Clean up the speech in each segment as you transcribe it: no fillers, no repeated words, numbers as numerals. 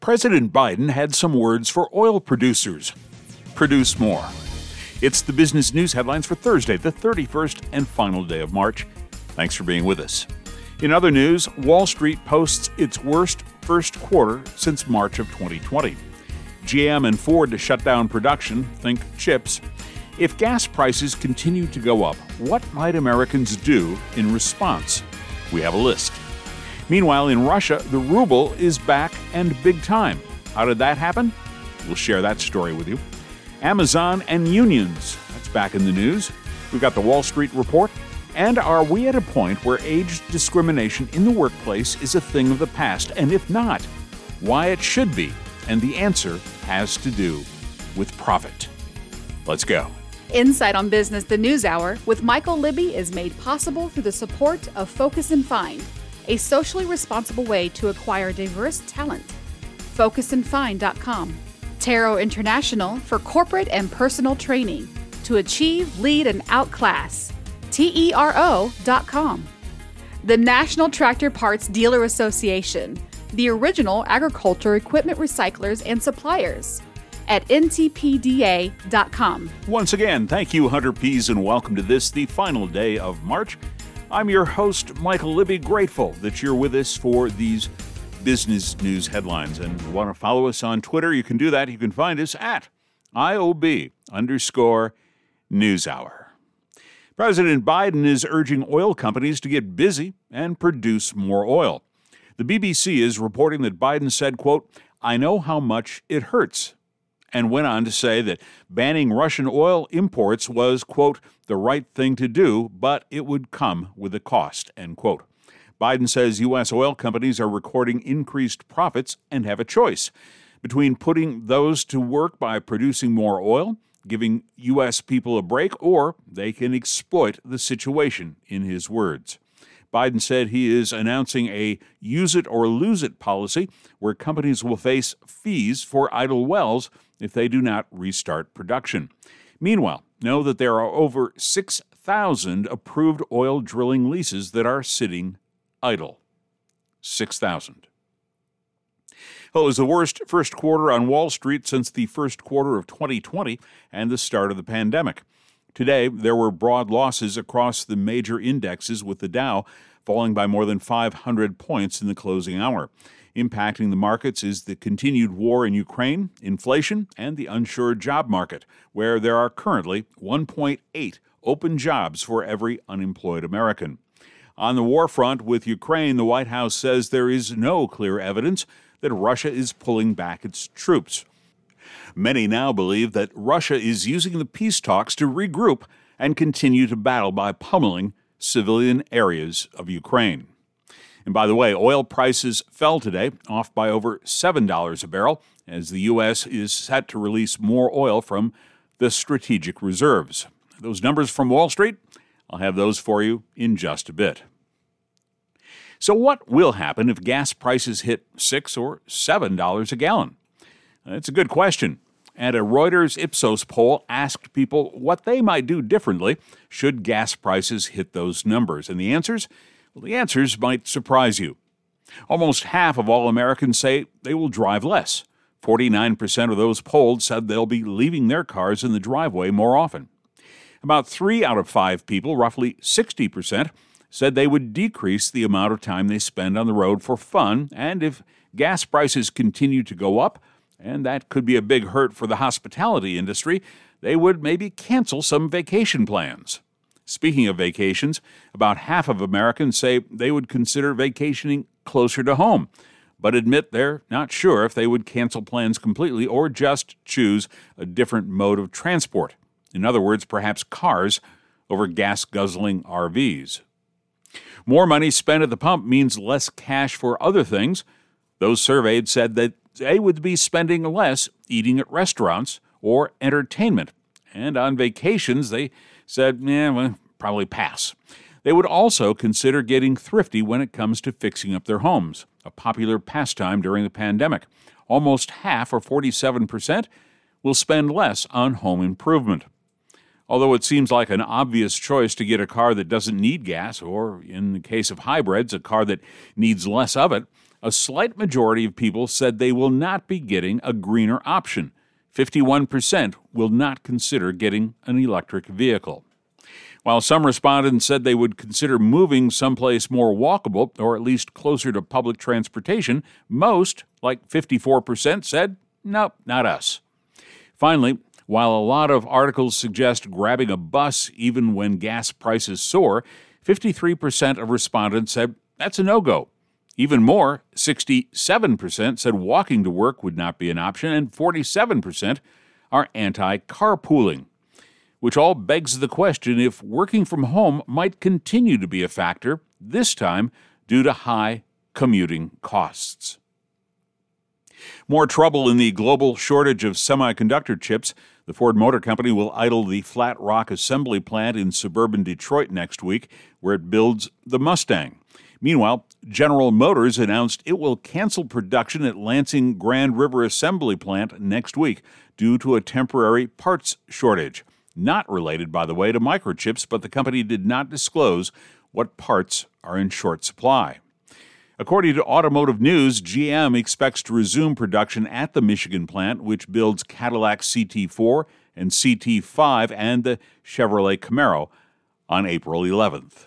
President Biden had some words for oil producers. Produce more. It's the business news headlines for Thursday, the 31st and final day of March. Thanks for being with us. In other news, Wall Street posts its worst first quarter since March of 2020. GM and Ford to shut down production, think chips. If gas prices continue to go up, what might Americans do in response? We have a list. Meanwhile, in Russia, the ruble is back and big time. How did that happen? We'll share that story with you. Amazon and unions, that's back in the news. We've got the Wall Street Report. And are we at a point where age discrimination in the workplace is a thing of the past? And if not, why it should be? And the answer has to do with profit. Let's go. Insight on Business, the News Hour, with Michael Libby is made possible through the support of Focus and Find, a socially responsible way to acquire diverse talent. FocusandFind.com. Tarot International for corporate and personal training to achieve, lead, and outclass. TERO.com. The National Tractor Parts Dealer Association, the original agriculture equipment recyclers and suppliers, at ntpda.com. Once again, thank you, Hunter Pease, and welcome to this, the final day of March. I'm your host, Michael Libby, grateful that you're with us for these business news headlines. And if you want to follow us on Twitter, you can do that. You can find us at IOB_NewsHour. President Biden is urging oil companies to get busy and produce more oil. The BBC is reporting that Biden said, quote, "I know how much it hurts," and went on to say that banning Russian oil imports was, quote, "the right thing to do, but it would come with a cost," end quote. Biden says U.S. oil companies are recording increased profits and have a choice between putting those to work by producing more oil, giving U.S. people a break, or they can exploit the situation, in his words. Biden said he is announcing a use-it-or-lose-it policy where companies will face fees for idle wells if they do not restart production. Meanwhile, know that there are over 6,000 approved oil drilling leases that are sitting idle. 6,000. Well, it was the worst first quarter on Wall Street since the first quarter of 2020 and the start of the pandemic. Today, there were broad losses across the major indexes, with the Dow falling by more than 500 points in the closing hour. Impacting the markets is the continued war in Ukraine, inflation, and the unsure job market, where there are currently 1.8 open jobs for every unemployed American. On the war front with Ukraine, the White House says there is no clear evidence that Russia is pulling back its troops. Many now believe that Russia is using the peace talks to regroup and continue to battle by pummeling civilian areas of Ukraine. And by the way, oil prices fell today, off by over $7 a barrel, as the U.S. is set to release more oil from the strategic reserves. Those numbers from Wall Street, I'll have those for you in just a bit. So what will happen if gas prices hit $6 or $7 a gallon? That's a good question. And a Reuters Ipsos poll asked people what they might do differently should gas prices hit those numbers. And the answers? Well, the answers might surprise you. Almost half of all Americans say they will drive less. 49% of those polled said they'll be leaving their cars in the driveway more often. About 3 out of 5 people, roughly 60%, said they would decrease the amount of time they spend on the road for fun, and if gas prices continue to go up, and that could be a big hurt for the hospitality industry, they would maybe cancel some vacation plans. Speaking of vacations, about half of Americans say they would consider vacationing closer to home, but admit they're not sure if they would cancel plans completely or just choose a different mode of transport. In other words, perhaps cars over gas-guzzling RVs. More money spent at the pump means less cash for other things. Those surveyed said that they would be spending less eating at restaurants or entertainment. And on vacations, they said, probably pass. They would also consider getting thrifty when it comes to fixing up their homes, a popular pastime during the pandemic. Almost half, or 47%, will spend less on home improvement. Although it seems like an obvious choice to get a car that doesn't need gas, or in the case of hybrids, a car that needs less of it, a slight majority of people said they will not be getting a greener option. 51% will not consider getting an electric vehicle. While some respondents said they would consider moving someplace more walkable or at least closer to public transportation, most, like 54%, said, nope, not us. Finally, while a lot of articles suggest grabbing a bus even when gas prices soar, 53% of respondents said that's a no-go. Even more, 67% said walking to work would not be an option, and 47% are anti-carpooling, which all begs the question if working from home might continue to be a factor, this time due to high commuting costs. More trouble in the global shortage of semiconductor chips. The Ford Motor Company will idle the Flat Rock assembly plant in suburban Detroit next week, where it builds the Mustang. Meanwhile, General Motors announced it will cancel production at Lansing Grand River Assembly Plant next week due to a temporary parts shortage. Not related, by the way, to microchips, but the company did not disclose what parts are in short supply. According to Automotive News, GM expects to resume production at the Michigan plant, which builds Cadillac CT4 and CT5 and the Chevrolet Camaro, on April 11th.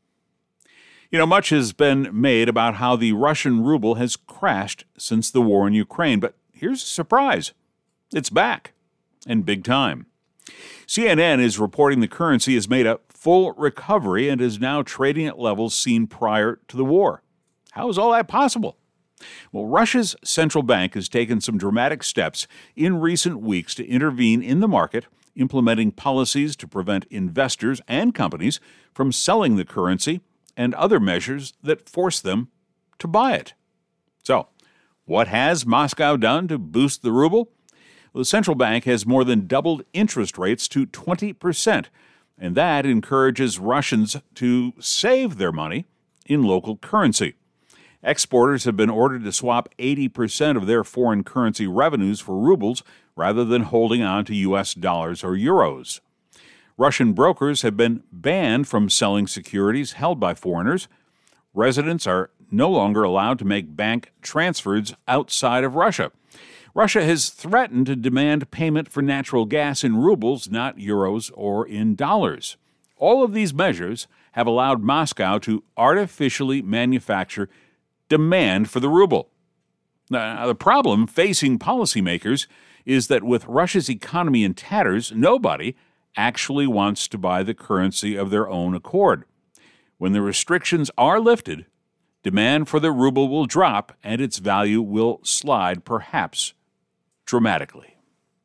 Much has been made about how the Russian ruble has crashed since the war in Ukraine, but here's a surprise. It's back, and big time. CNN is reporting the currency has made a full recovery and is now trading at levels seen prior to the war. How is all that possible? Well, Russia's central bank has taken some dramatic steps in recent weeks to intervene in the market, implementing policies to prevent investors and companies from selling the currency and other measures that force them to buy it. So, what has Moscow done to boost the ruble? Well, the central bank has more than doubled interest rates to 20%, and that encourages Russians to save their money in local currency. Exporters have been ordered to swap 80% of their foreign currency revenues for rubles rather than holding on to U.S. dollars or euros. Russian brokers have been banned from selling securities held by foreigners. Residents are no longer allowed to make bank transfers outside of Russia. Russia has threatened to demand payment for natural gas in rubles, not euros or in dollars. All of these measures have allowed Moscow to artificially manufacture demand for the ruble. Now, the problem facing policymakers is that with Russia's economy in tatters, nobody actually wants to buy the currency of their own accord. When the restrictions are lifted, demand for the ruble will drop and its value will slide, perhaps dramatically.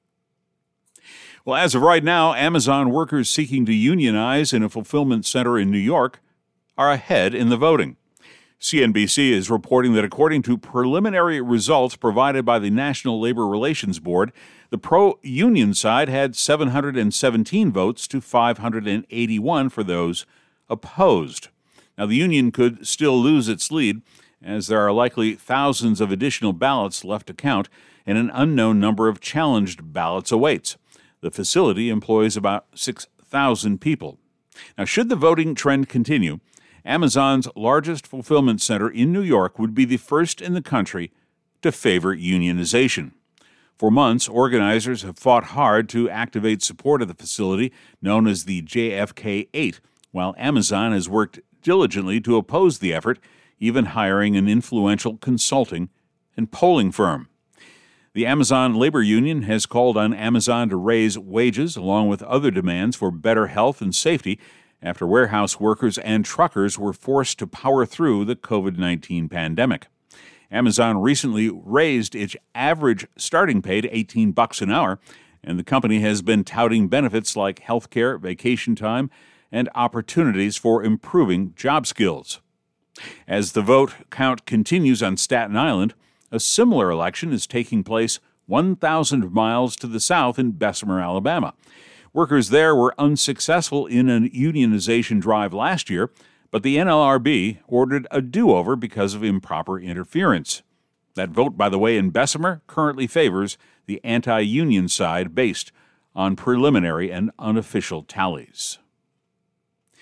Well, as of right now, Amazon workers seeking to unionize in a fulfillment center in New York are ahead in the voting. CNBC is reporting that according to preliminary results provided by the National Labor Relations Board, the pro-union side had 717 votes to 581 for those opposed. Now, the union could still lose its lead, as there are likely thousands of additional ballots left to count, and an unknown number of challenged ballots awaits. The facility employs about 6,000 people. Now, should the voting trend continue, Amazon's largest fulfillment center in New York would be the first in the country to favor unionization. For months, organizers have fought hard to activate support of the facility, known as the JFK 8, while Amazon has worked diligently to oppose the effort, even hiring an influential consulting and polling firm. The Amazon Labor Union has called on Amazon to raise wages, along with other demands for better health and safety, after warehouse workers and truckers were forced to power through the COVID-19 pandemic. Amazon recently raised its average starting pay to $18 an hour, and the company has been touting benefits like health care, vacation time, and opportunities for improving job skills. As the vote count continues on Staten Island, a similar election is taking place 1,000 miles to the south in Bessemer, Alabama. Workers there were unsuccessful in a unionization drive last year, but the NLRB ordered a do-over because of improper interference. That vote, by the way, in Bessemer currently favors the anti-union side based on preliminary and unofficial tallies.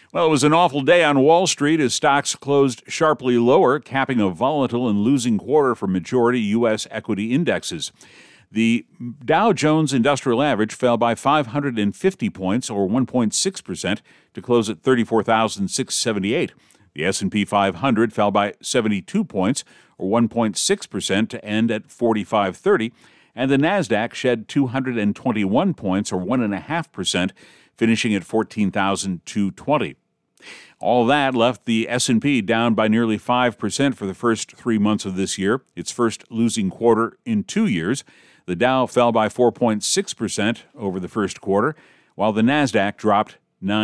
Well, it was an awful day on Wall Street as stocks closed sharply lower, capping a volatile and losing quarter for majority U.S. equity indexes. The Dow Jones Industrial Average fell by 550 points, or 1.6%, to close at 34,678. The S&P 500 fell by 72 points, or 1.6%, to end at 4530, and the Nasdaq shed 221 points, or 1.5%, finishing at 14,220. All that left the S&P down by nearly 5% for the first 3 months of this year, its first losing quarter in 2 years. The Dow fell by 4.6% over the first quarter, while the Nasdaq dropped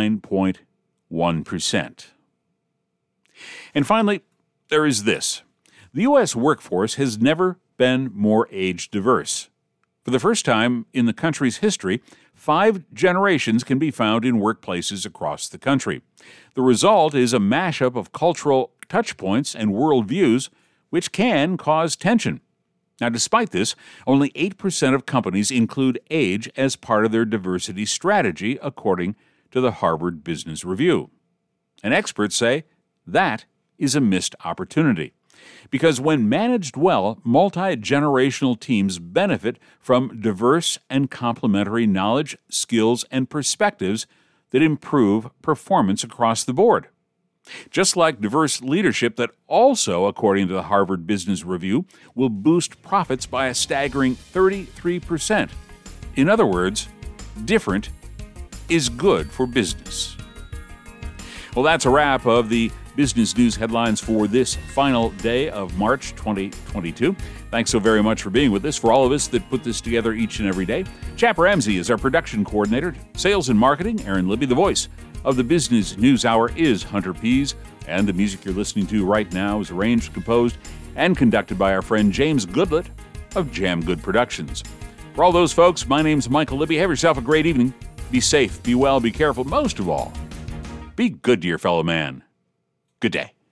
9.1%. And finally, there is this. The U.S. workforce has never been more age diverse. For the first time in the country's history, 5 generations can be found in workplaces across the country. The result is a mashup of cultural touchpoints and worldviews, which can cause tension. Now, despite this, only 8% of companies include age as part of their diversity strategy, according to the Harvard Business Review. And experts say that is a missed opportunity. Because when managed well, multi-generational teams benefit from diverse and complementary knowledge, skills, and perspectives that improve performance across the board. Just like diverse leadership that also, according to the Harvard Business Review, will boost profits by a staggering 33%. In other words, different is good for business. Well, that's a wrap of the business news headlines for this final day of March 2022. Thanks so very much for being with us. For all of us that put this together each and every day, Chap Ramsey is our production coordinator. Sales and marketing, Aaron Libby. The voice of the Business News Hour is Hunter Pease. And the music you're listening to right now is arranged, composed, and conducted by our friend James Goodlett of Jam Good Productions. For all those folks, my name's Michael Libby. Have yourself a great evening. Be safe, be well, be careful. Most of all, be good to your fellow man. Good day.